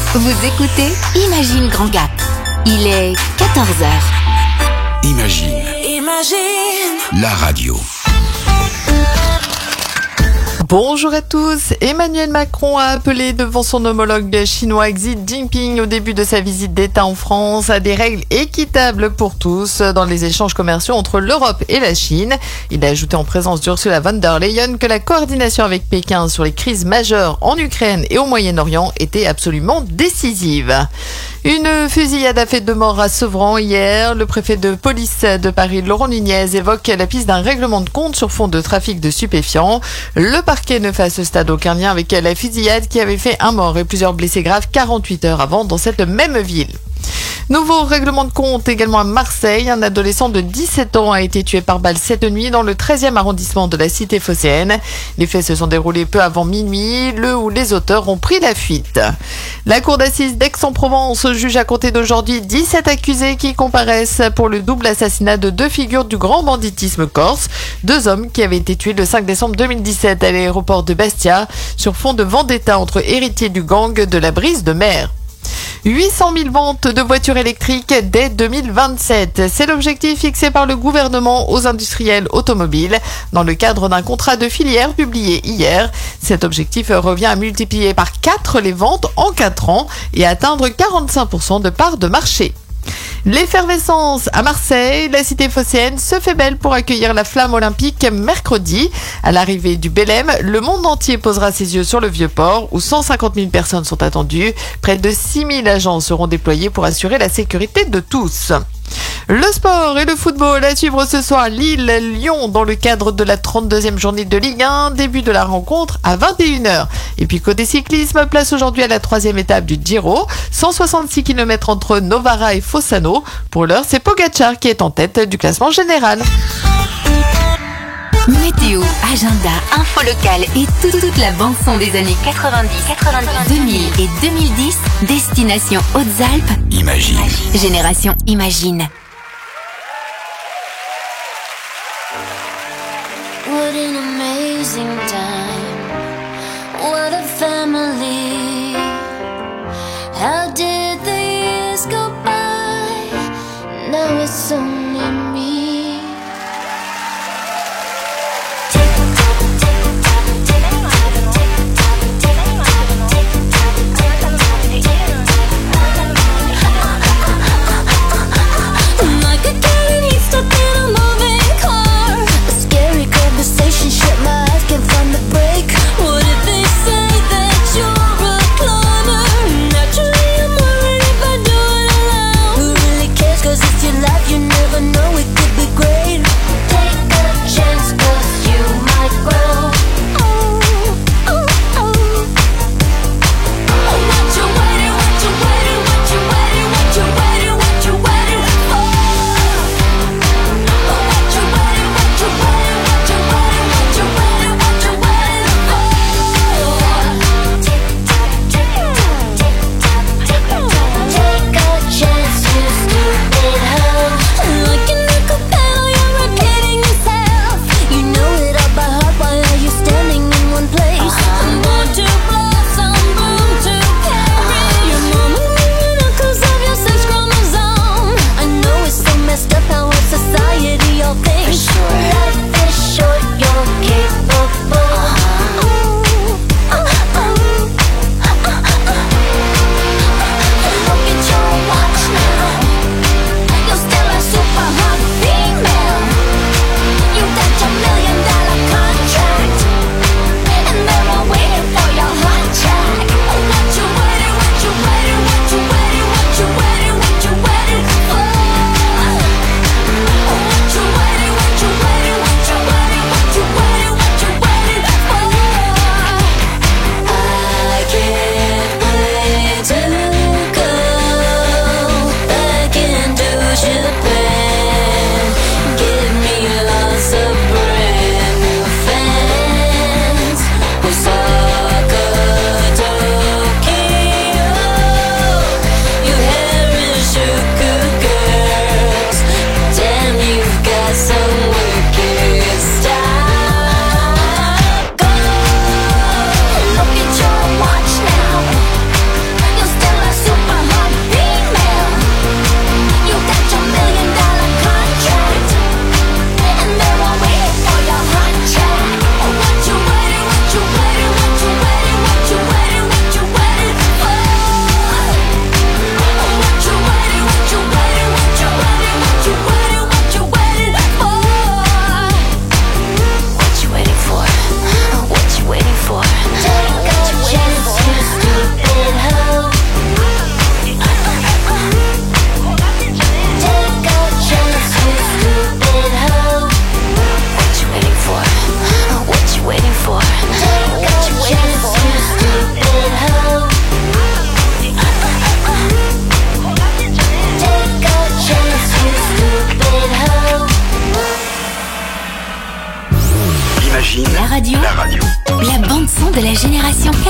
Vous écoutez Imagine Grand Gap. Il est 14h. Imagine. La radio. Bonjour à tous. Emmanuel Macron a appelé devant son homologue chinois Xi Jinping au début de sa visite d'État en France à des règles équitables pour tous dans les échanges commerciaux entre l'Europe et la Chine. Il a ajouté en présence d'Ursula von der Leyen que la coordination avec Pékin sur les crises majeures en Ukraine et au Moyen-Orient était absolument décisive. Une fusillade a fait 2 morts à Sevran hier. Le préfet de police de Paris, Laurent Nunez, évoque la piste d'un règlement de compte sur fond de trafic de stupéfiants. Le parquet ne fait à ce stade aucun lien avec la fusillade qui avait fait 1 mort et plusieurs blessés graves 48 heures avant dans cette même ville. Nouveau règlement de compte également à Marseille. Un adolescent de 17 ans a été tué par balle cette nuit dans le 13e arrondissement de la cité phocéenne. Les faits se sont déroulés peu avant minuit, le ou les auteurs ont pris la fuite. La cour d'assises d'Aix-en-Provence juge à compter d'aujourd'hui 17 accusés qui comparaissent pour le double assassinat de 2 figures du grand banditisme corse. 2 hommes qui avaient été tués le 5 décembre 2017 à l'aéroport de Bastia sur fond de vendetta entre héritiers du gang de la Brise de Mer. 800 000 ventes de voitures électriques dès 2027. C'est l'objectif fixé par le gouvernement aux industriels automobiles dans le cadre d'un contrat de filière publié hier. Cet objectif revient à multiplier par 4 les ventes en 4 ans et à atteindre 45% de part de marché. L'effervescence à Marseille, la cité phocéenne se fait belle pour accueillir la flamme olympique mercredi. À l'arrivée du Bélem, le monde entier posera ses yeux sur le Vieux-Port où 150 000 personnes sont attendues. Près de 6 000 agents seront déployés pour assurer la sécurité de tous. Le sport et le football à suivre ce soir Lille-Lyon dans le cadre de la 32e journée de Ligue 1, début de la rencontre à 21h. Et puis côté cyclisme, place aujourd'hui à la 3e étape du Giro, 166 km entre Novara et Fossano. Pour l'heure, c'est Pogacar qui est en tête du classement général. Météo, agenda, info locale et toute la bande-son des années 90, 2000 et 2010. Destination Hautes-Alpes. Imagine. Génération Imagine. What an amazing time. What a family. How did the years go by? Now it's only me. Like a guy stuck in a moving car. A scary conversation, shut my eyes, can't find the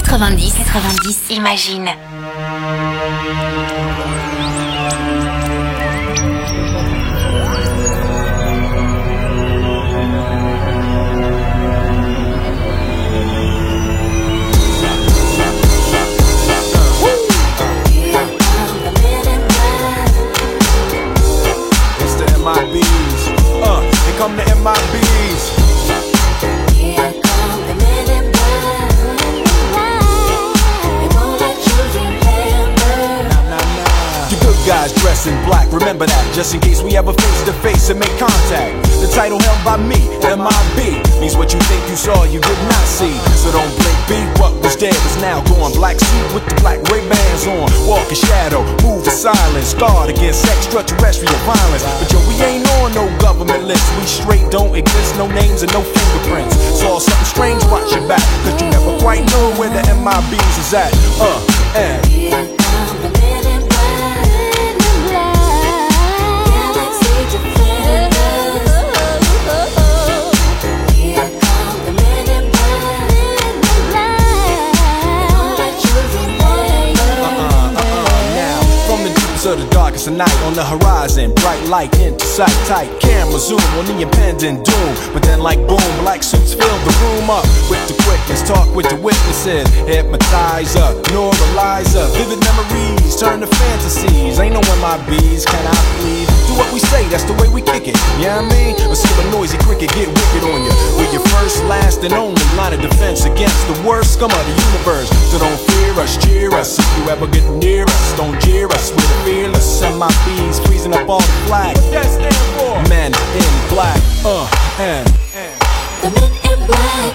90. Imagine. MIBs. Here come the MIBs. Here come the men in black. They won't let you remember. You good guys dressed in black, remember that, just in case we ever face to face and make contact. The title held by me, MIB, means what you think you saw, you did not see. So don't blink, be what was dead is now gone. Black suit with the black Ray-Bans on, walk in shadow, move in silence, guard against extraterrestrial violence. But yo, we ain't on no government list, we straight don't exist, no names and no fingerprints. Saw something strange, watch your back, cause you never quite know where the MIBs is at. And Here come the men in black. Galaxy defenders. Here come the men in black. They won't let you remember. now, from the deepest of the darkest of night, on the horizon, bright light into sight, tight camera zoom on the impending doom. But then like boom, black suits fill the room up with the quickness, talk with the witnesses, hypnotizer, neuralizer, vivid memories turn to fantasies. Ain't no MIBs, can I please? Do what we say, that's the way we kick it, you know what I mean? Or see a noisy cricket get wicked on you. We're your first, last, and only line of defense against the worst scum of the universe. So don't fear us, cheer us, if you ever get near us, don't jeer us, we're the fearless MIBs, freezing up all the flag. What that stand for? Men in black, and The men in black.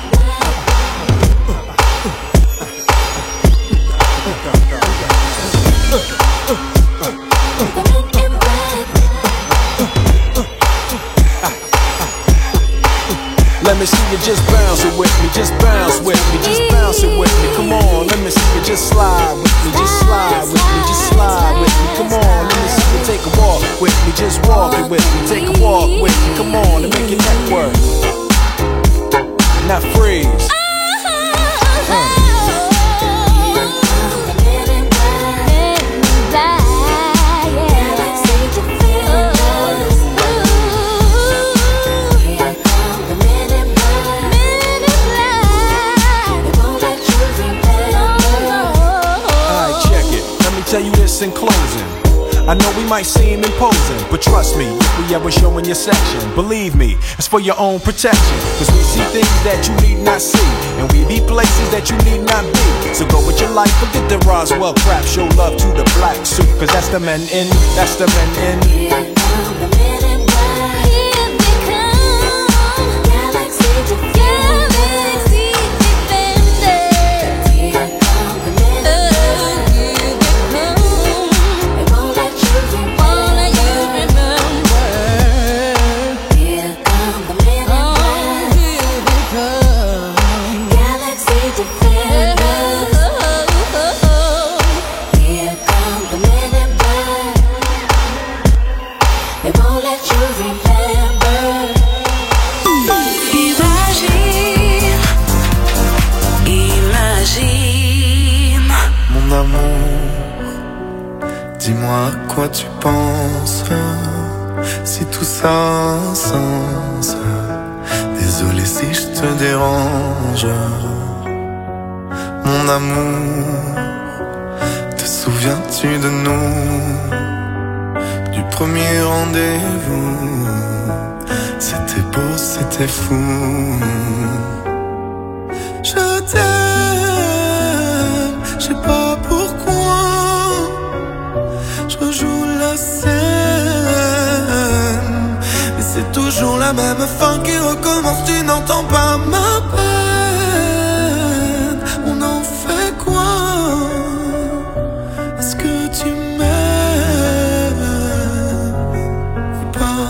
let me see you just bounce it with me, just bounce with me, just bounce it with me. Come on, let me see you just slide with me, just slide with me, just slide with me. Come on, let me see you take a walk with me, just walk it with me, take a walk with me. Come on, and make your neck work. Now freeze. Tell you this in closing, I know we might seem imposing, but trust me, if we ever show in your section, believe me, it's for your own protection. Cause we see things that you need not see, and we be places that you need not be. So go with your life, forget the Roswell crap, show love to the black suit, cause that's the men in, that's the men in. Here come the men in black. Here they come. Galaxy defenders. Here come the men in black. Dis-moi à quoi tu penses, si tout ça a un sens. Désolé si je te dérange. Mon amour, te souviens-tu de nous? Du premier rendez-vous, c'était beau, c'était fou. Je t'aime, je sais pas pourquoi. Je rejoue la scène, mais c'est toujours la même fin qui recommence. Tu n'entends pas ma peine. On en fait quoi? Est-ce que tu m'aimes ou pas?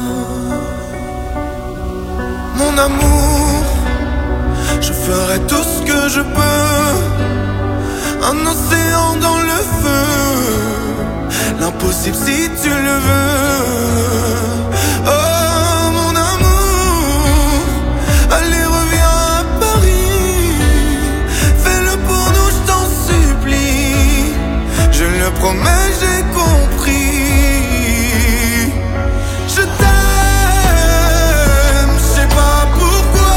Mon amour, je ferai tout ce que je peux. Un océan dans le feu, l'impossible si tu le veux. Oh mon amour, allez reviens à Paris. Fais-le pour nous, je t'en promets, j'ai compris. Je t'aime, je sais pas pourquoi.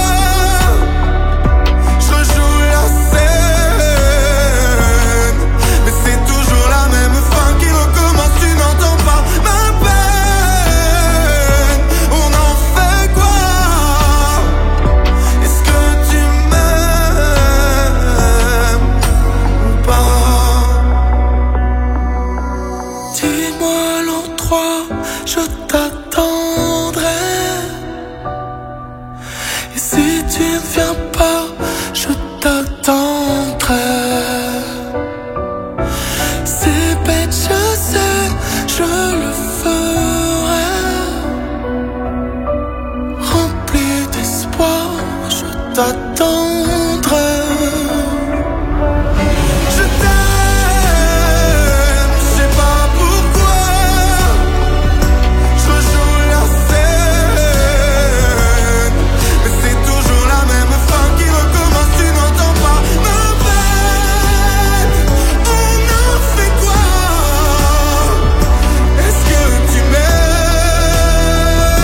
Je rejoue la scène, mais c'est toujours la même fin qui recommence. Tu n'entends pas ma peine. On en fait quoi? Est-ce que tu m'aimes ou pas? Dis-moi l'endroit, je t'attendrai. Et si tu ne viens pas, je t'attendrai. C'est bête, je sais, je le ferai. Rempli d'espoir, je t'attendrai. Je t'aime, je sais pas pourquoi. Je rejoue la scène, mais c'est toujours la même fin qui recommence. Tu n'entends pas ma peine. On en fait quoi? Est-ce que tu m'aimes?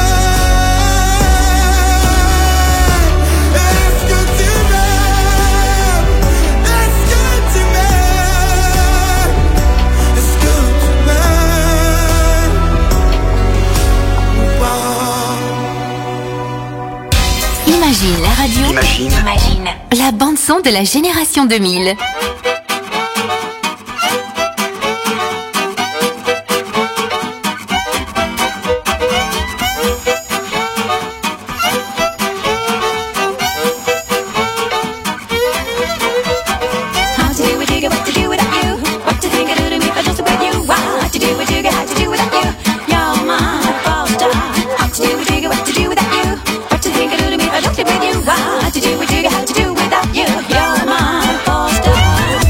Est-ce que tu m'aimes? Est-ce que tu m'aimes? Est-ce que tu m'aimes ou pas? Imagine la radio. Imagine. La bande son de la génération 2000. How to do what you get, what to do without you. What to think I do to me if I just with you. What to do what you get, how to do without you. You're my all star. How to do what you get, what to do without you. What to think I do to me if I just with you. What to do what you get, how to do without you. You're my all star.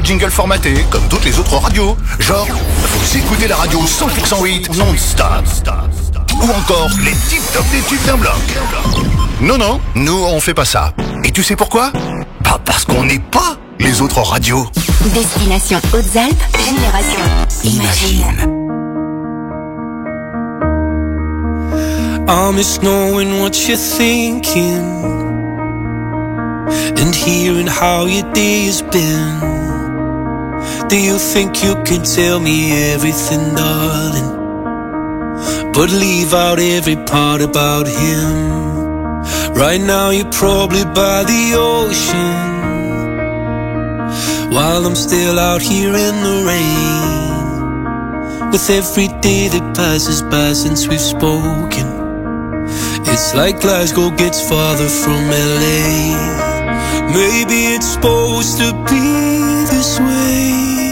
jingle formaté comme toutes les autres radios. Genre, vous écoutez la radio 100% 8 non-stop. Ou encore les tip-top des tubes d'un bloc. Non, nous on fait pas ça. Et tu sais pourquoi ? Bah parce qu'on n'est pas les autres radios. Destination Hautes-Alpes, génération Imagine. I miss knowing what you're thinking and hearing how your day has been. Do you think you can tell me everything, darling, but leave out every part about him? Right now you're probably by the ocean, while I'm still out here in the rain. With every day that passes by since we've spoken, it's like Glasgow gets farther from LA. Maybe it's supposed to be this way,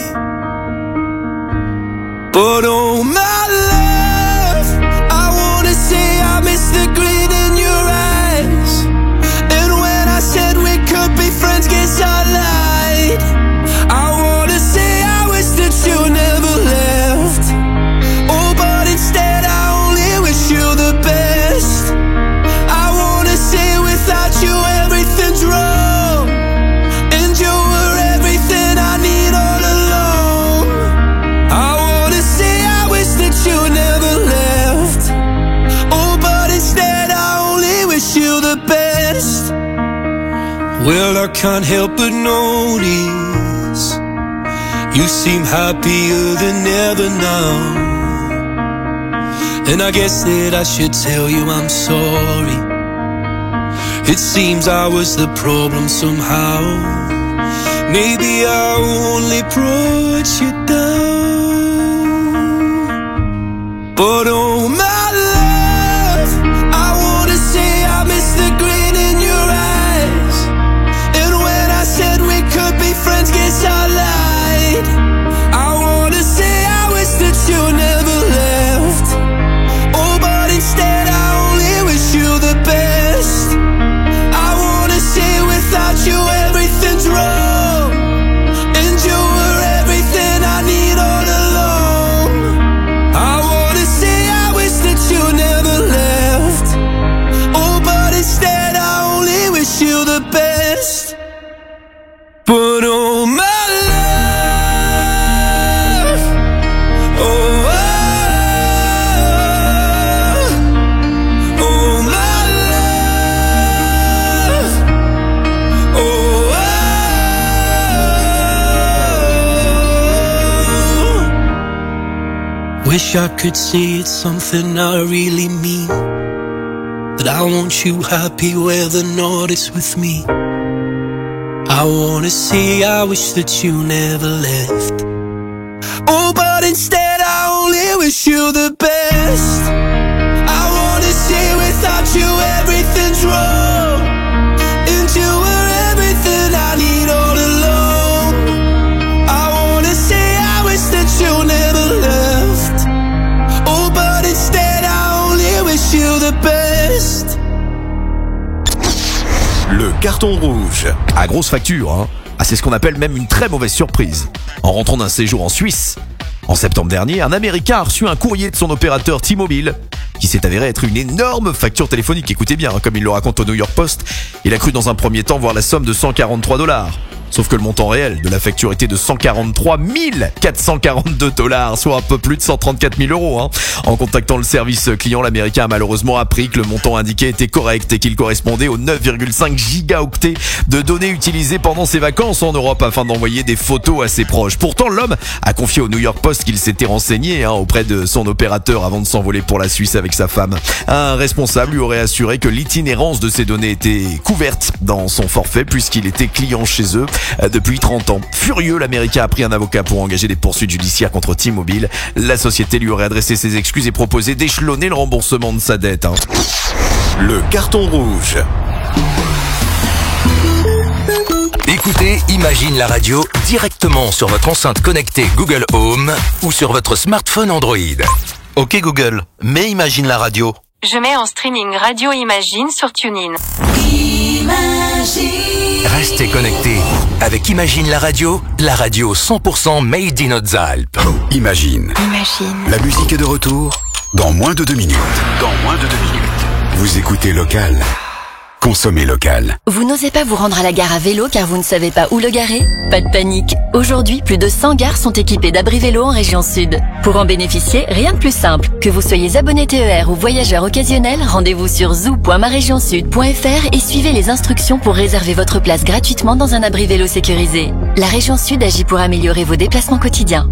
but oh my love, I wanna say I miss the grin in your eyes. And when I said we could be friends, guess I lied. I wanna say I wish that you never left. Oh, but instead I only wish you the best. I wanna say without you everything's wrong, and you were everything I need all along. I wanna say I wish that you never left. Oh, but instead I only wish you the best. Well, I can't help but notice you seem happier than ever now, and I guess that I should tell you I'm sorry. It seems I was the problem somehow. Maybe I only brought you down, but oh my love, I wanna say I miss the grin in your eyes. And when I said we could be friends, guess I lied. I wanna say I wish that you never left. Oh, but instead I only wish you the best. I wanna say without you everything's wrong, and you were everything I need all along. I wanna say I wish that you never left. Oh, but instead I only wish you the best. But oh my love, oh, oh my love, oh, wish I could say it's something I really mean, that I want you happy whether or not it's with me. I wanna say I wish that you never left. Oh, but instead I only wish you the best. I wanna say without you everything's wrong, and you were everything I need all along. I wanna say I wish that you never left. Oh, but instead I only wish you the best. Le carton rouge. À grosse facture, hein. Ah, c'est ce qu'on appelle même une très mauvaise surprise. En rentrant d'un séjour en Suisse, en septembre dernier, un Américain a reçu un courrier de son opérateur T-Mobile, qui s'est avéré être une énorme facture téléphonique. Écoutez bien, hein, comme il le raconte au New York Post, il a cru dans un premier temps voir la somme de $143. Sauf que le montant réel de la facture était de 143 442 $, soit un peu plus de 134 000 €. Hein. En contactant le service client, l'Américain a malheureusement appris que le montant indiqué était correct et qu'il correspondait aux 9,5 gigaoctets de données utilisées pendant ses vacances en Europe afin d'envoyer des photos à ses proches. Pourtant, l'homme a confié au New York Post qu'il s'était renseigné auprès de son opérateur avant de s'envoler pour la Suisse avec sa femme. Un responsable lui aurait assuré que l'itinérance de ces données était couverte dans son forfait puisqu'il était client chez eux depuis 30 ans. Furieux, l'Américain a pris un avocat pour engager des poursuites judiciaires contre T-Mobile. La société lui aurait adressé ses excuses et proposé d'échelonner le remboursement de sa dette. Le carton rouge. Écoutez Imagine la radio directement sur votre enceinte connectée Google Home ou sur votre smartphone Android. Ok Google, mets Imagine la radio. Je mets en streaming Radio Imagine sur TuneIn. Imagine. Restez connectés. Avec Imagine la radio 100% made in Hautes-Alpes. Imagine. La musique est de retour dans moins de 2 minutes. Vous écoutez Local. Consommez local. Vous n'osez pas vous rendre à la gare à vélo car vous ne savez pas où le garer? Pas de panique. Aujourd'hui, plus de 100 gares sont équipées d'abris vélo en région sud. Pour en bénéficier, rien de plus simple. Que vous soyez abonné TER ou voyageur occasionnel, rendez-vous sur zoo.maregionsud.fr et suivez les instructions pour réserver votre place gratuitement dans un abri vélo sécurisé. La région sud agit pour améliorer vos déplacements quotidiens.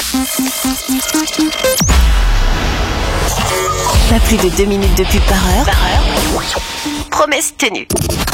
Pas plus de 2 minutes de pub par heure. Promesse tenue.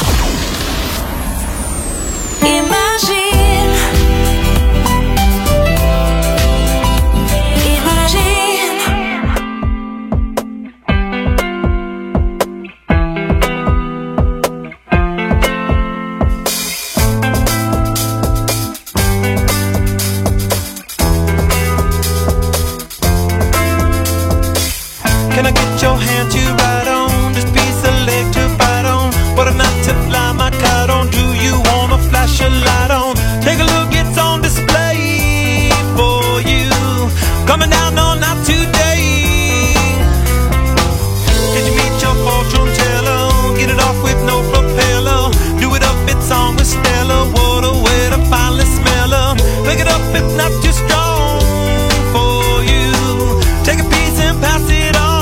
Can I get your hand to ride on this piece of leg to bite on? What a night to fly my kite on. Do you wanna flash a light on? Take a look, it's on display for you. Coming down on not today. Did you meet your fortune teller? Get it off with no propeller. Do it up, it's on with Stella. What a way to finally smell her. Pick it up, it's not too strong for you. Take a piece and pass it on.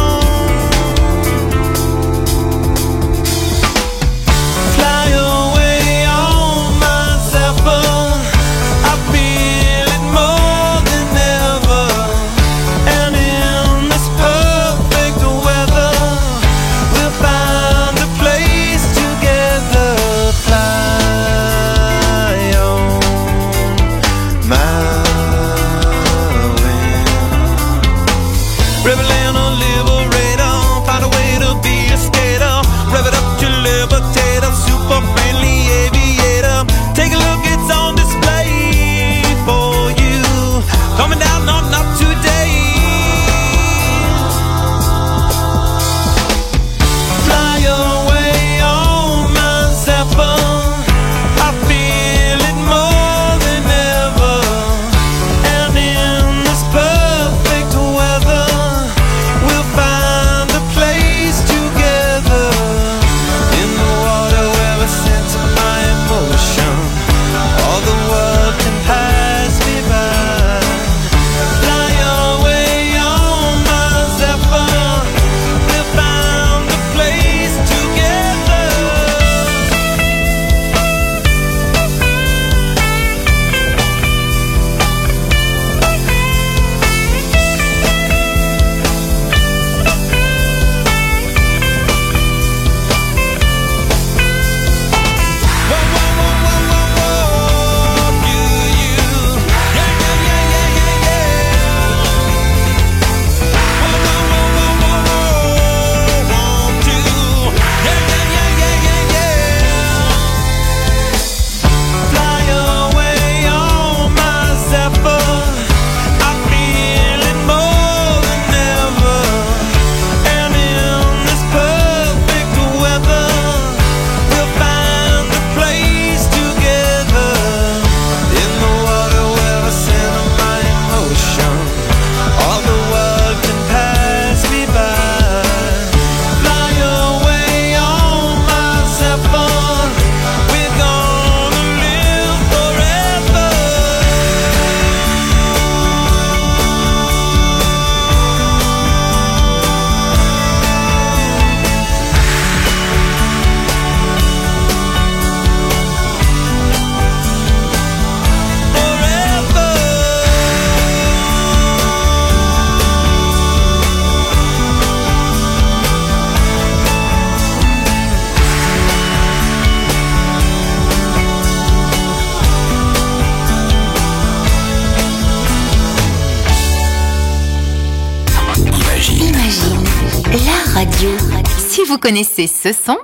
Si vous connaissez ce son,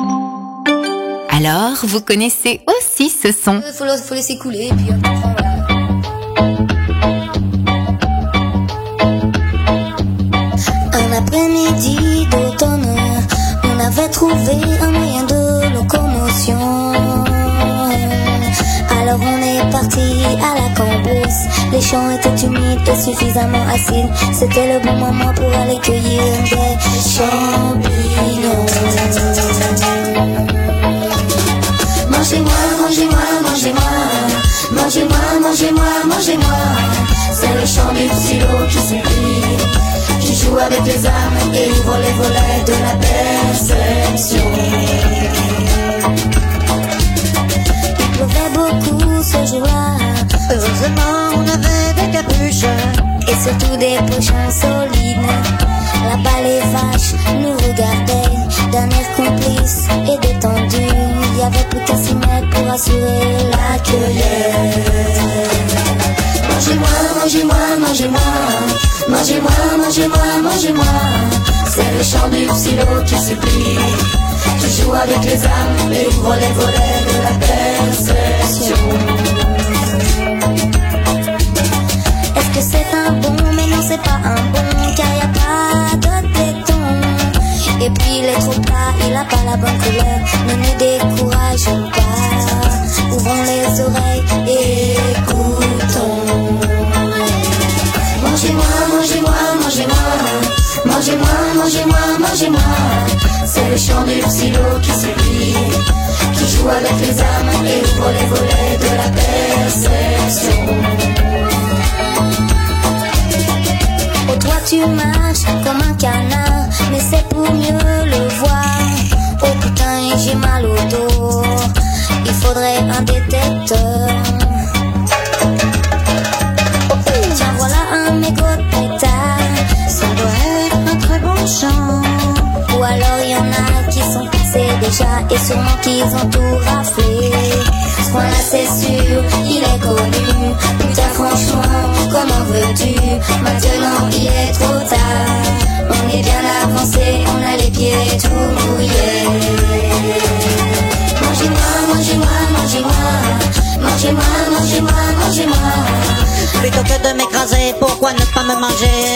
alors vous connaissez aussi ce son. Faut laisser couler et puis un après-midi d'automne, on avait trouvé un moyen de locomotion. Alors on est parti à la cambrousse. Les champs étaient humides et suffisamment acides. C'était le bon moment pour aller cueillir des champignons. Mangez-moi, mangez-moi, mangez-moi. Mangez-moi, mangez-moi, mangez-moi. C'est le chant du psylo qui supplie, qui joue avec les âmes et ouvre les volets de la perception. Il pleuvait beaucoup ce jour-là. Heureusement on avait des capuches et surtout des pochons solides. Là-bas les vaches nous regardaient d'un air complice et détendu. Il y avait plus qu'à s'y mettre pour assurer la cueillette. Mangez-moi, mangez-moi, mangez-moi. Mangez-moi, mangez-moi, mangez-moi. C'est le chant du psylo qui supplie, qui joue avec les âmes et ouvre les volets de la perception. Est-ce que c'est un bon? Mais non, c'est pas un bon, car y a pas de téton. Et puis il est trop plat, il a pas la bonne couleur. Ne nous décourageons pas, ouvrons les oreilles et écoutons. Mangez-moi, mangez-moi, mangez-moi. Mangez-moi, mangez-moi, mangez-moi. C'est le chant du psylo qui supplie, qui joue avec les âmes et ouvre les volets de la perception. Oh toi tu marches comme un canard, mais c'est pour mieux le voir. Oh putain j'ai mal au dos, il faudrait un détecteur. Tiens voilà un mégot de pétard, ça doit être un très bon chant. Ou alors y en a qui sont passés déjà et sûrement qu'ils ont tout raflé. Ce point là c'est sûr, il est connu. Putain franchement, comment veux-tu? Maintenant il est trop tard. On est bien avancé, on a les pieds tout mouillés. Mangez-moi, mangez-moi, mangez-moi. Mangez-moi, mangez-moi, mangez-moi. Plutôt que de m'écraser, pourquoi ne pas me manger?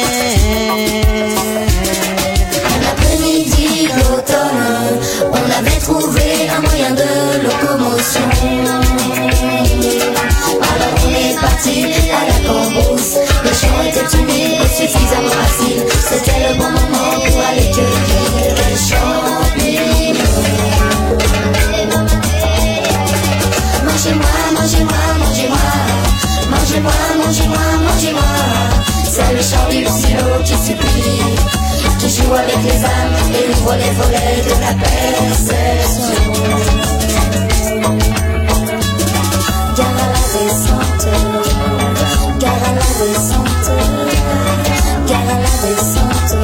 Un après-midi d'automne, on avait trouvé un moyen de locomotion. Alors on est parti à la cambrousse. Les champs étaient humides et suffisamment acides. C'était le bon moment pour aller cueillir les champignons. Mangez-moi, mangez-moi, mangez-moi. Mangez-moi, mangez-moi, mangez-moi. C'est le chant du psylo qui supplie, qui joue avec les âmes et ouvre les volets de la perception. Gare à la descente, gare à la descente, gare à la descente.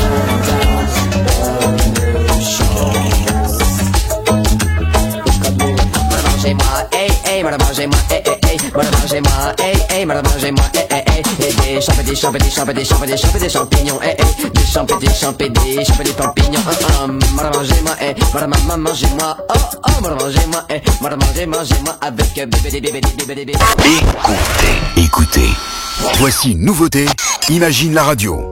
Mangez-moi, hey, hey, mangez-moi, hey, hey, hey, mangez-moi, hey, hey, mangez-moi, hey, hey, hey, des champignons, des champignons, hey, hey, des champignons, mangez-moi, hey, mangez-moi, oh, oh, mangez-moi, hey, mangez-moi, avec bébé. Écoutez. Voici une nouveauté, Imagine la radio.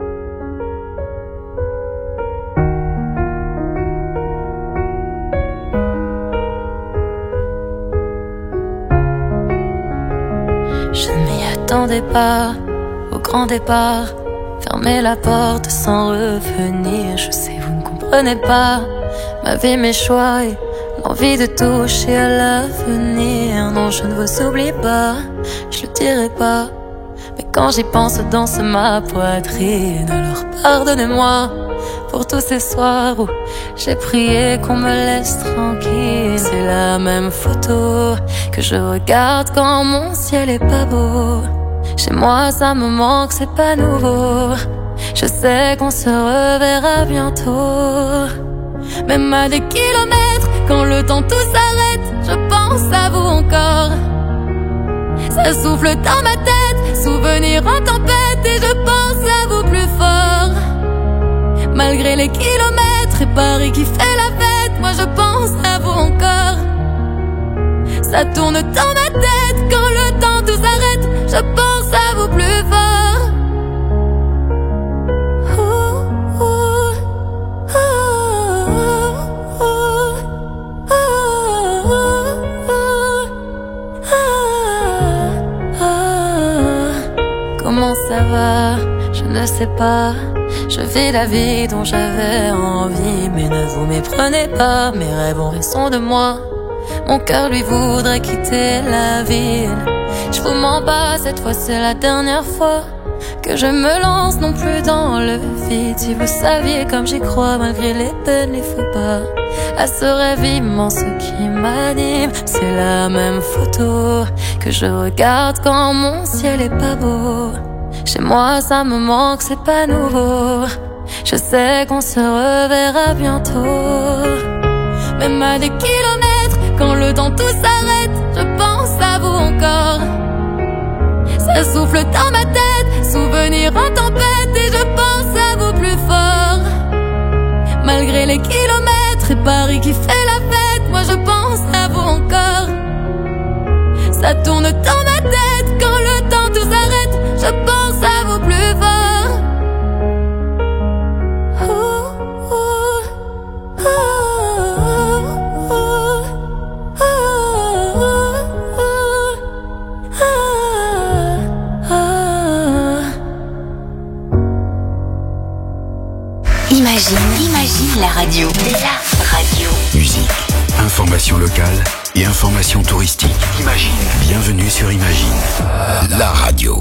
Je ne m'y attendais pas au grand départ. Fermer la porte sans revenir. Je sais, vous ne comprenez pas ma vie, mes choix et l'envie de toucher à l'avenir. Non, je ne vous oublie pas, je le dirai pas. Mais quand j'y pense, danse ma poitrine. Alors pardonnez-moi pour tous ces soirs où j'ai prié qu'on me laisse tranquille. C'est la même photo que je regarde quand mon ciel est pas beau. Chez moi ça me manque, c'est pas nouveau. Je sais qu'on se reverra bientôt. Même à des kilomètres, quand le temps tout s'arrête, je pense à vous encore. Ça souffle dans ma tête, souvenir en tempête, et je pense à vous plus fort. Malgré les kilomètres et Paris qui fait la fête, moi je pense à vous encore. Ça tourne dans ma tête, quand le temps tout s'arrête, je pense à vous plus fort. sais pas. Je vis la vie dont j'avais envie, mais ne vous méprenez pas, mes rêves ont raison de moi. Mon cœur lui voudrait quitter la ville. Je vous mens pas, cette fois c'est la dernière fois que je me lance non plus dans le vide. Si vous saviez comme j'y crois malgré les peines, les faux pas, à ce rêve immense qui m'anime. C'est la même photo que je regarde quand mon ciel est pas beau. Chez moi ça me manque, c'est pas nouveau. Je sais qu'on se reverra bientôt. Même à des kilomètres, quand le temps tout s'arrête, je pense à vous encore. Ça souffle dans ma tête, souvenir en tempête, et je pense à vous plus fort. Malgré les kilomètres et Paris qui fait la fête, moi je pense à vous encore. Ça tourne dans ma tête, quand le temps tout s'arrête, je pense à vous plus fort. Imagine la radio. La radio. Musique, information locale et information touristique. Imagine. Bienvenue sur Imagine, la radio.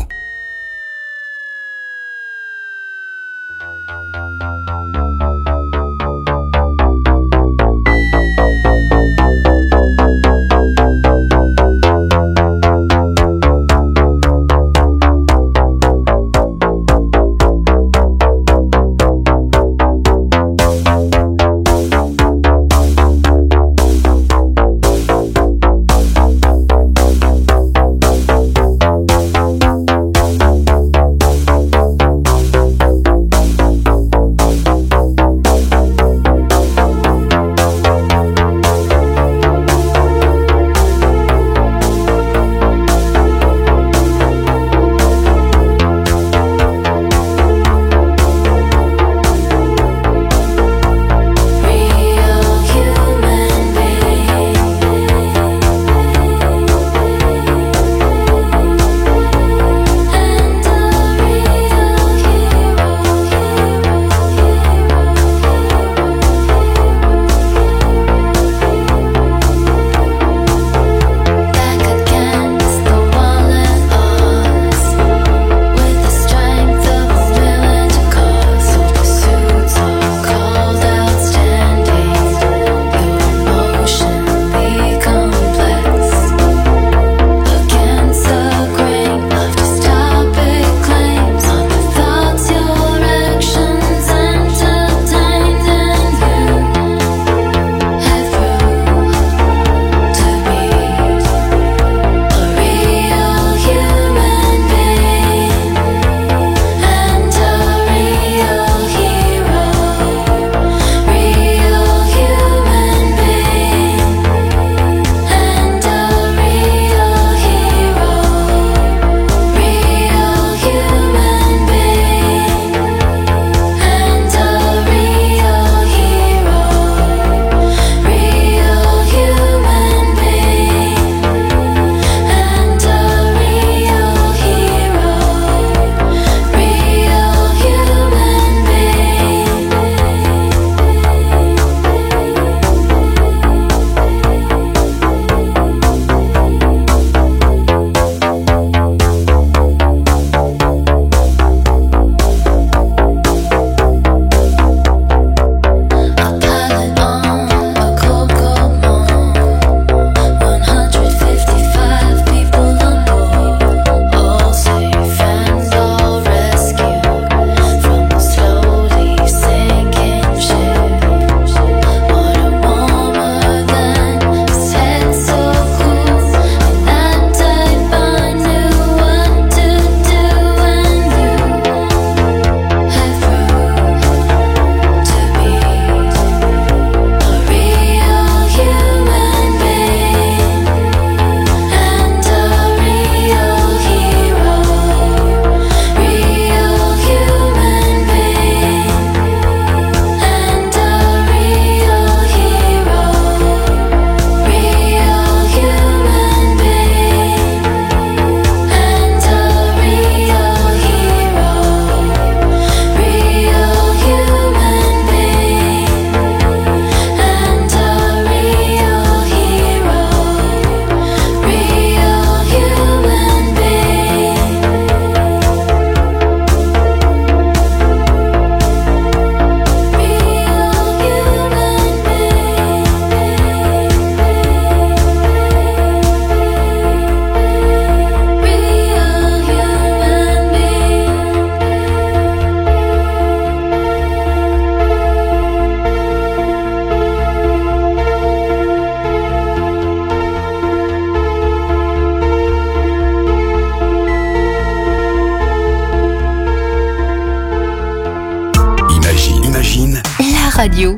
radio.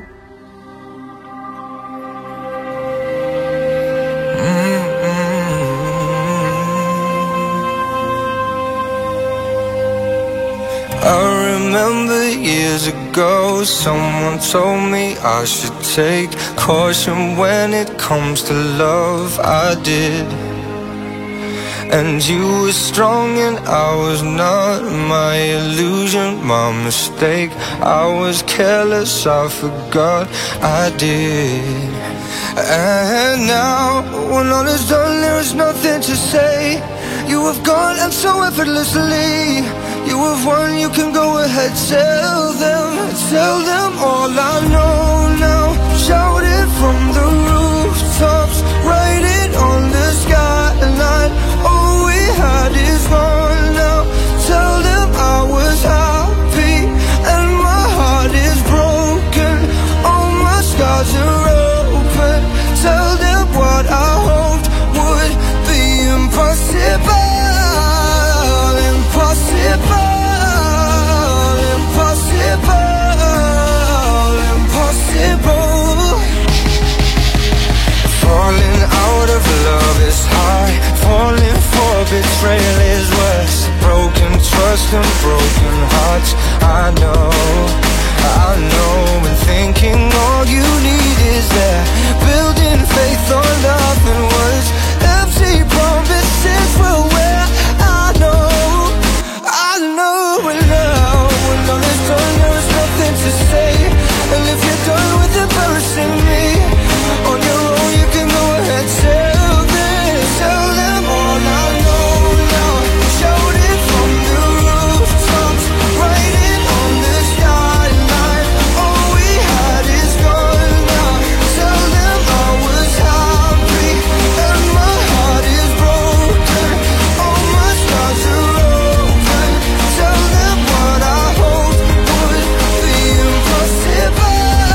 I remember years ago, someone told me I should take caution when it comes to love. I did. And you were strong and I was not. My illusion, my mistake. I was careless, I forgot I did. And now, when all is done, there is nothing to say. You have gone and so effortlessly. You have won, you can go ahead, tell them all I know now. Shout it from the rooftops, write it on the skyline. All we had is gone now. Tell them I was happy and my heart is broken. All my scars are open. Tell them what I hoped would be impossible. Impossible, impossible. Falling out of love is high. Falling for betrayal is worse. Broken trust and broken hearts. I know. And thinking all you need is there. Building faith on nothing words. Empty promises will wear. I know. And now, when all is done, there is nothing to say. And if you're done with embarrassing me, on your own you can go ahead, tell them all I know now. Shout it from the rooftops, write it on the skyline. All we had is gone now. Tell them I was happy and my heart is broken. All my scars are open. Tell them what I hoped would be impossible.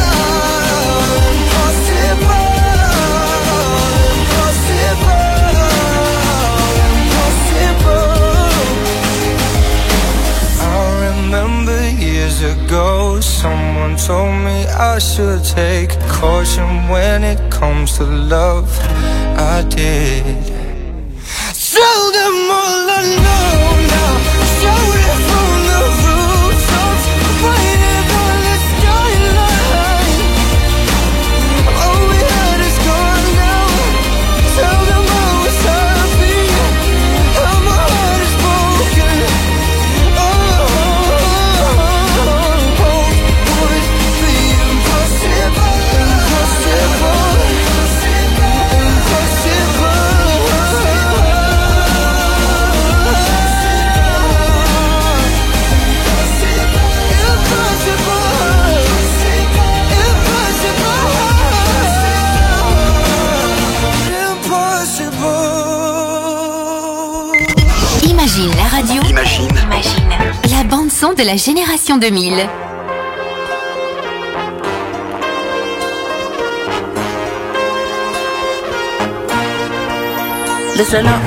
I remember years ago, someone told me I should take caution when it comes to love. I did. Tell them all I know now. Shout it from the rooftops, write it on the skyline. All we had is gone now. Tell them I was happy and my heart is broken. Would be impossible. Imagine la radio. Imagine. La bande son de la génération 2000. Listen up.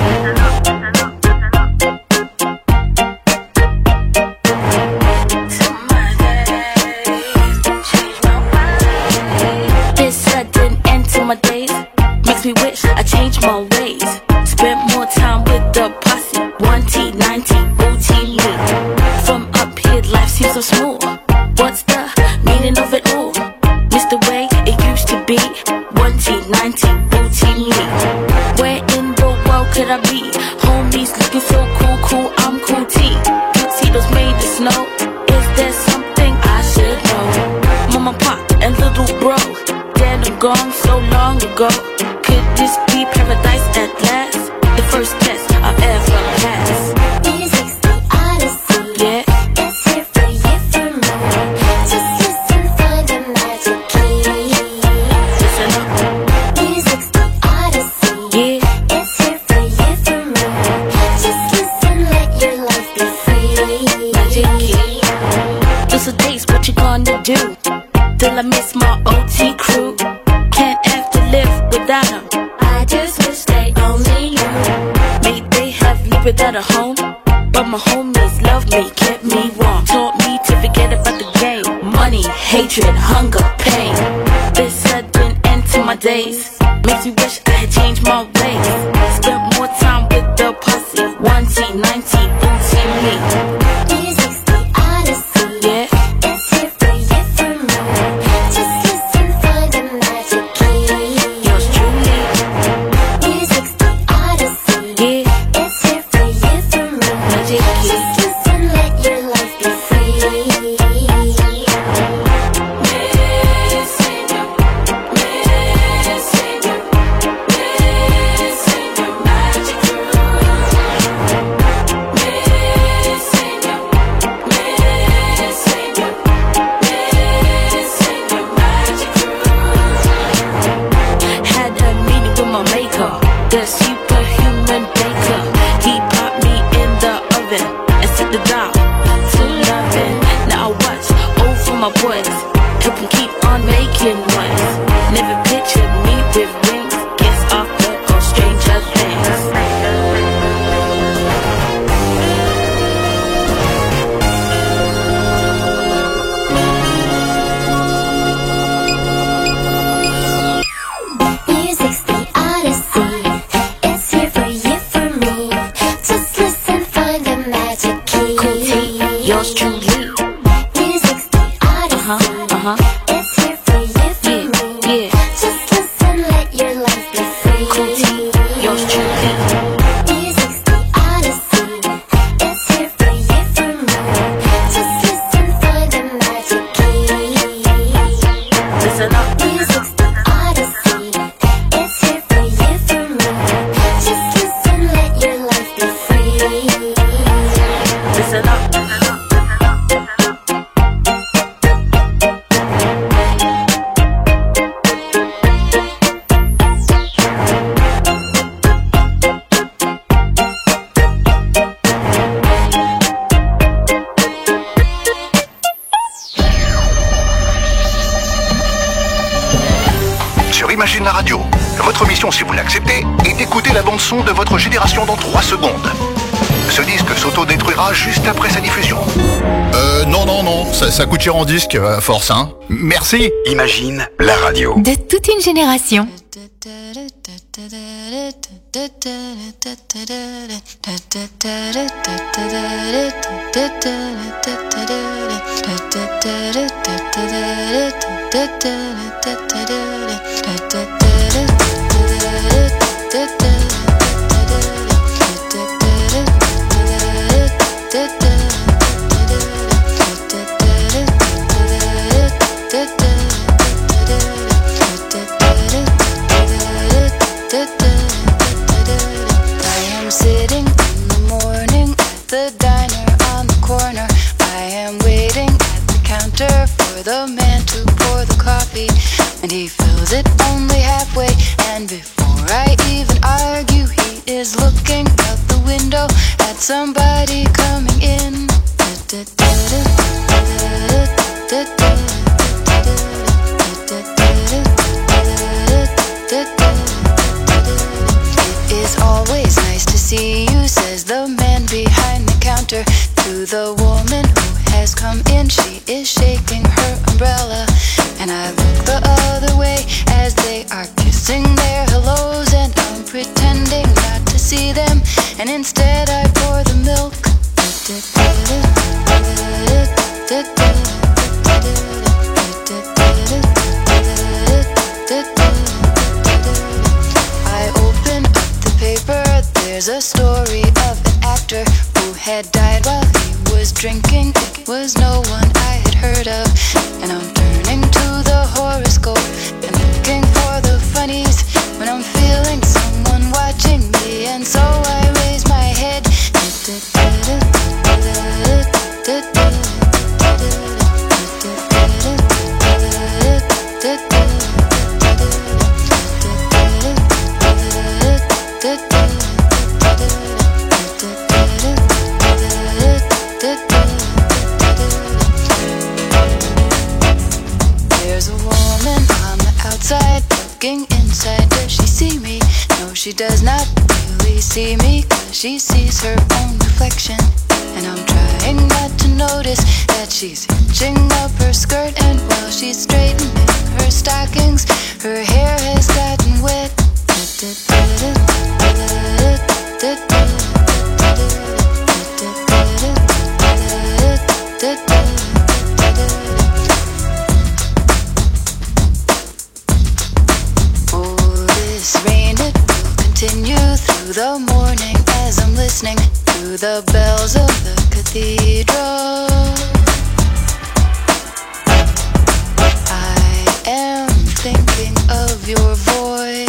This sudden end to my days makes me wish I changed my ways. Spent more time with the posse, 1T90, routinely. From up here, life seems so small. What's the meaning of it all? Miss the way it used to be, 1T90, routinely. Where in the world could I be? Homies looking so cool, I'm cool T. Tuxedos made of snow. Is there something I should know? Mama, pop, and little bro, dead and gone so long ago. Could this be paradise at last? The first test I've ever passed. Music's the odyssey. Yeah. It's here for you, for me. Just listen for the magic key. Listen up. Music's the odyssey. Yeah. It's here for you, for me. Just listen, let your life be free. Magic key. Those are days, what you gonna do? Till I miss my OT crew. Can't have to live without them. I just wish they only knew. May they have lived without a home, but my homies love me, kept me warm. Taught me to forget about the game. Money, hatred, hunger, to my days. Makes me wish I had changed my ways. Spent more time with the posse. 1T, 9T, OT me. Music's the odyssey. Yeah. It's here for you, for me. Just listen, find the magic key. Yours truly. Music's the odyssey. Yeah. It's here for you, for me. Magic key. Just listen, let your life be free. Had a meeting with my maker, the superhuman baker. He popped me in the oven and set the dial to loving. Now I watch over my boys, help them keep on making noise. Never pictured me with wings, gets off the or stranger things. Music's the odyssey. It's here for you, for me. Just listen, find the magic key. Yours truly. Music's the odyssey. It's here for you, for me. Yeah. Just listen, let your life be free. Yours truly. Music's the odyssey. It's here for you, for me. Just listen, find the magic key. Listen up. Music's the odyssey. It's here for you, for me. Just listen, let your life be free. Listen up. Sur Imagine la radio, votre mission, si vous l'acceptez, est d'écouter la bande-son de votre génération dans 3 secondes. Ce disque s'auto-détruira juste après sa diffusion. Non, ça coûte cher en disque, à force, hein. Merci. Imagine la radio. De toute une génération. I am sitting in the morning at the diner on the corner. I am waiting at the counter for the man to pour the coffee, and he fills it only halfway. And before I even argue, he is looking out the window at somebody coming in. It is always nice to see you, says the man behind the counter to the woman who has come in. She is shaking her umbrella, and I look the other way as they are kissing their hellos, and I'm pretending not to see them, and instead I pour the milk. I open up the paper, there's a story of an actor who had died while he was drinking. It was no one I had heard of, and I'm turning to the horoscope and looking for the funnies when I'm feeling someone watching me, and so I raise my head. There's a woman on the outside looking inside. Does she see me? No, she does not really see me, 'cause she sees her own reflection. And I'm trying not to notice that she's hitching up her skirt, and while she's straightening her stockings, her hair has Continue through the morning as I'm listening to the bells of the cathedral. I am thinking of your voice.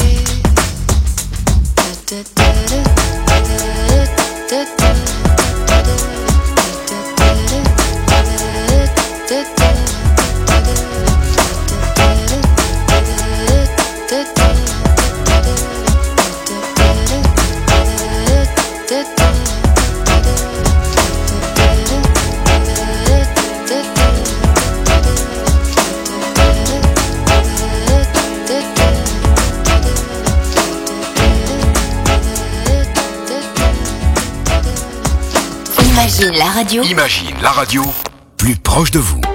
Imagine la radio. Imagine la radio plus proche de vous.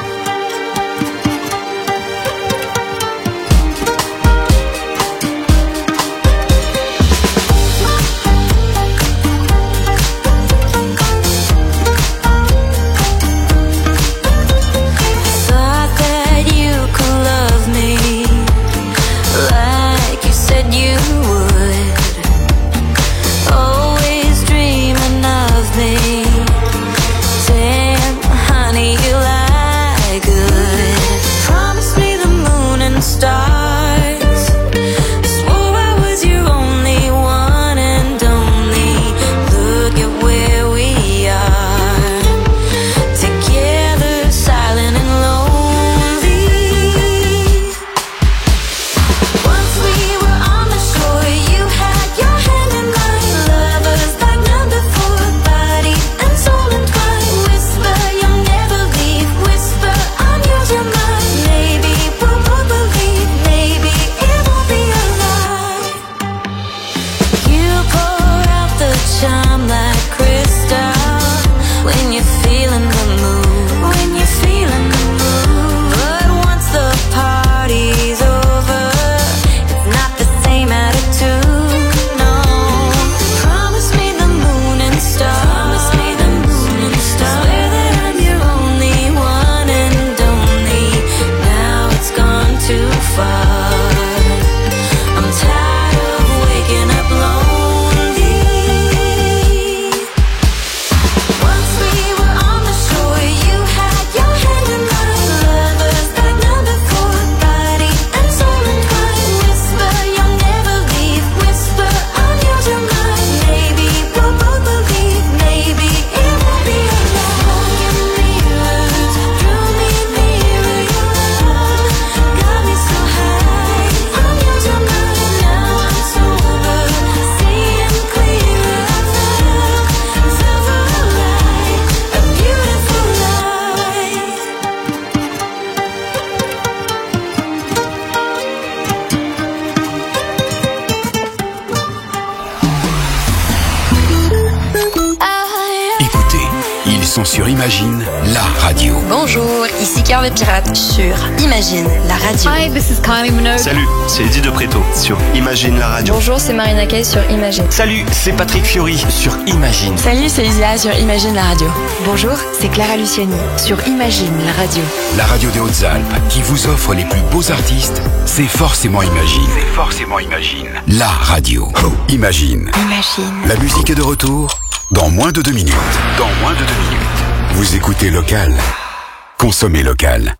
Sur Imagine, la radio. Bonjour, ici Cœur de Pirate sur Imagine, la radio. Hi, this is Kylie Minogue. Salut, c'est Eddie de Preto sur Imagine, la radio. Bonjour, c'est Marina Kaye sur Imagine. Salut, c'est Patrick Fiori sur Imagine. Salut, c'est Isia sur Imagine, la radio. Bonjour, c'est Clara Luciani sur Imagine, la radio. La radio des Hautes-Alpes qui vous offre les plus beaux artistes, c'est forcément Imagine. C'est forcément Imagine. La radio. Imagine. Imagine. La musique est de retour dans moins de 2 minutes. Dans moins de 2 minutes. Vous écoutez Local. Consommez local.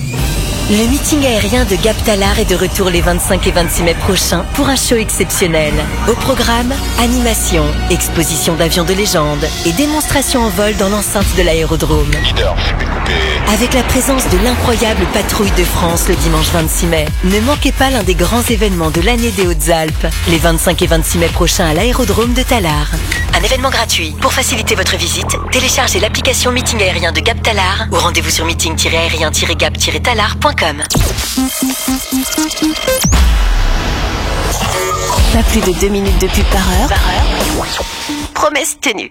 Le meeting aérien de Gap Talar est de retour les 25 et 26 mai prochains pour un show exceptionnel. Au programme, animation, exposition d'avions de légende et démonstration en vol dans l'enceinte de l'aérodrome. Leader, avec la présence de l'incroyable Patrouille de France le dimanche 26 mai. Ne manquez pas l'un des grands événements de l'année des Hautes-Alpes, les 25 et 26 mai prochains à l'aérodrome de Talar. Un événement gratuit. Pour faciliter votre visite, téléchargez l'application Meeting aérien de Gap Talar ou rendez-vous sur meeting-aérien-gap-talar.com. Pas plus de 2 minutes de pub par heure. Promesse tenue.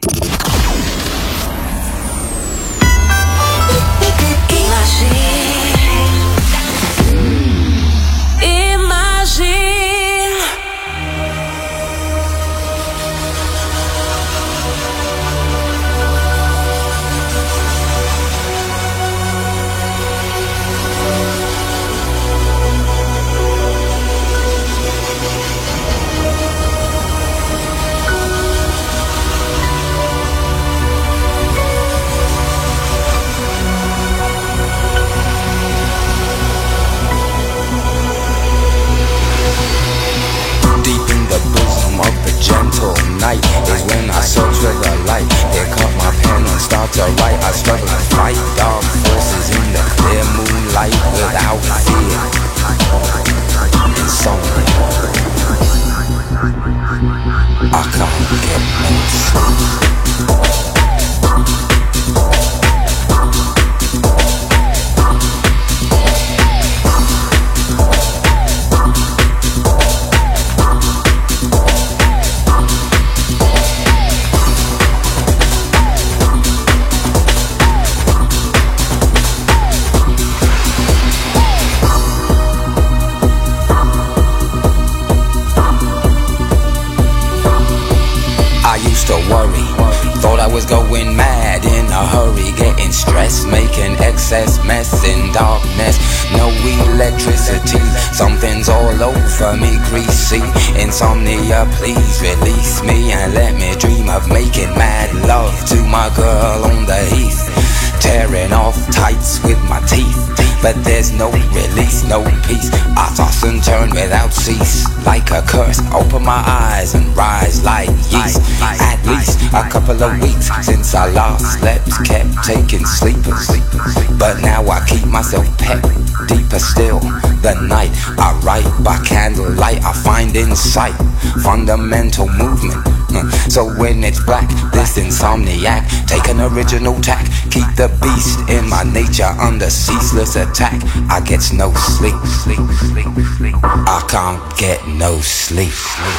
Imagine night is when I search for the light. Pick up my pen and start to write. I struggle to fight dark forces in the clear moonlight without fear. Insomnia, I can't get no sleep. Worry, thought I was going mad in a hurry, getting stressed, making excess mess in darkness. No electricity, something's all over me, greasy. Insomnia, please release me and let me dream of making mad love to my girl on the heath. Tearing off tights with my teeth, but there's no release, no peace. I toss and turn without cease, like a curse. Open my eyes and rise like yeast. At least a couple of weeks since I last slept, kept taking sleepers, but now I keep myself pet. Deeper still, the night I write by candlelight. I find insight, fundamental movement. So when it's black, this insomniac, take an original tack. Keep the beast in my nature under ceaseless attack. I get no sleep. I can't get no sleep.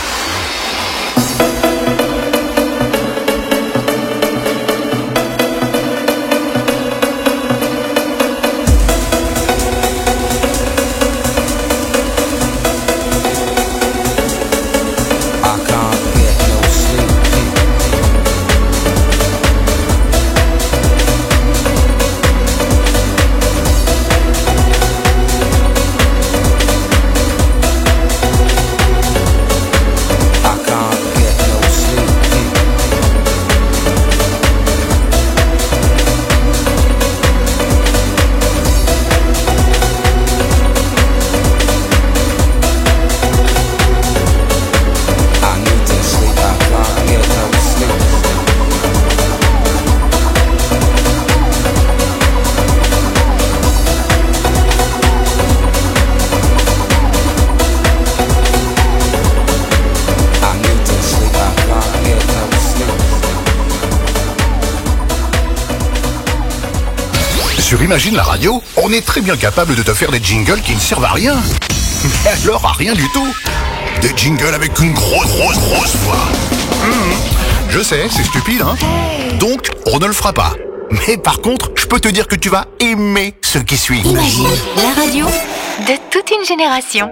Sur Imagine la radio, on est très bien capable de te faire des jingles qui ne servent à rien. Mais alors à rien du tout. Des jingles avec une grosse voix. Je sais, c'est stupide, hein. Donc, on ne le fera pas. Mais par contre, je peux te dire que tu vas aimer ce qui suit. Imagine la radio de toute une génération.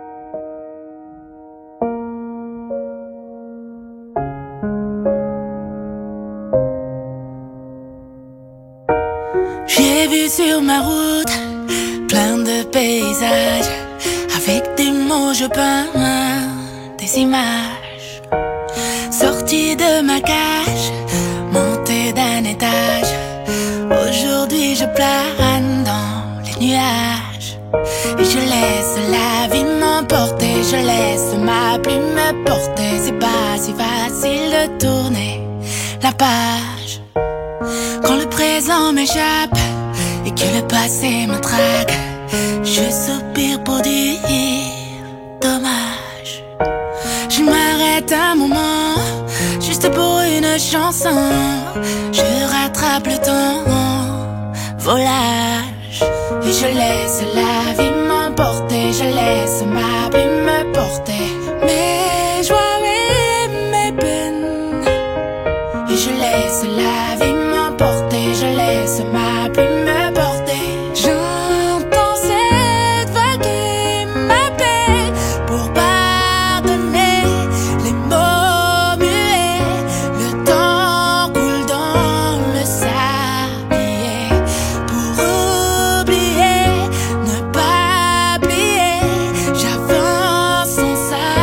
J'ai vu sur ma route plein de paysages. Avec des mots je peins des images. Sorti de ma cage, monté d'un étage. Aujourd'hui je plane dans les nuages. Et je laisse la vie m'emporter. Je laisse ma plume me porter. C'est pas si facile de tourner la page quand le présent m'échappe et que le passé me traque. Je soupire pour dire dommage. Je m'arrête un moment, juste pour une chanson. Je rattrape le temps, volage. Et je laisse la vie m'emporter. Je laisse ma plume me porter. Mes joies et mes peines. Et je laisse la vie m'emporter. Je laisse ma plume me porter. J'entends cette voix qui m'appelle pour pardonner les mots muets. Le temps coule dans le sablier. Pour oublier, ne pas plier, j'avance sans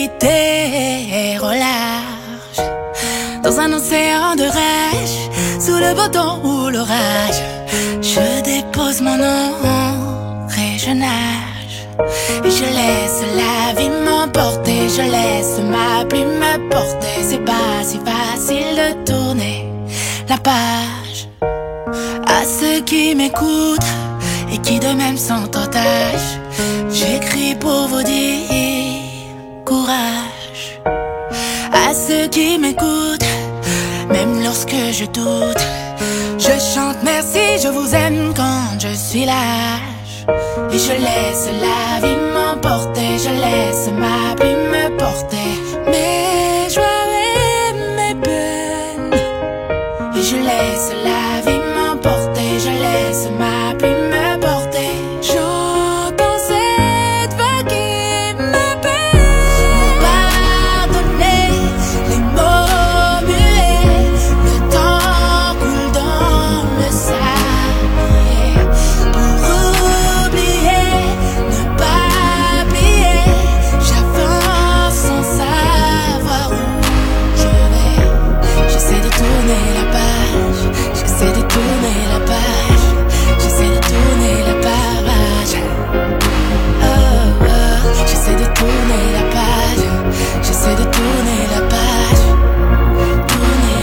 solitaire au large, dans un océan de rage, sous le beau temps ou l'orage. Je dépose mon ancre et je nage, et je laisse la vie m'emporter, je laisse ma plume me porter. C'est pas si facile de tourner la page. À ceux qui m'écoutent et qui de même sont otages, j'écris pour vous dire courage. À ceux qui m'écoutent, même lorsque je doute, je chante merci, je vous aime quand je suis lâche. Et je laisse la vie m'emporter, je laisse ma plume me porter. Mes joies et mes peines, et je laisse la vie m'emporter, je laisse ma plume me porter. J'entends cette vague qui m'appelle. Pardonnez les mots muets, le temps coule dans le sable. Pour oublier, ne pas plier, j'avance sans savoir où je vais. J'essaie de tourner la page, j'essaie de tourner la page, j'essaie de tourner la page. Oh, oh, j'essaie de tourner la page, j'essaie de tourner la page, tourner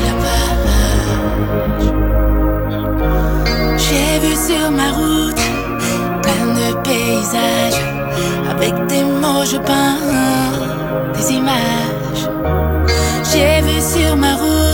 la page. J'ai vu sur ma route plein de paysages, avec des mots je peins des images. J'ai vu sur ma route